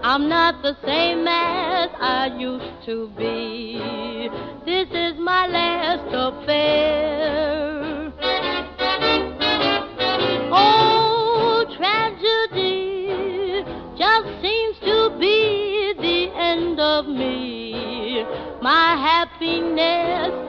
I'm not the same as I used to be. This is my last affair. Oh, tragedy just seems to be the end of me. My happiness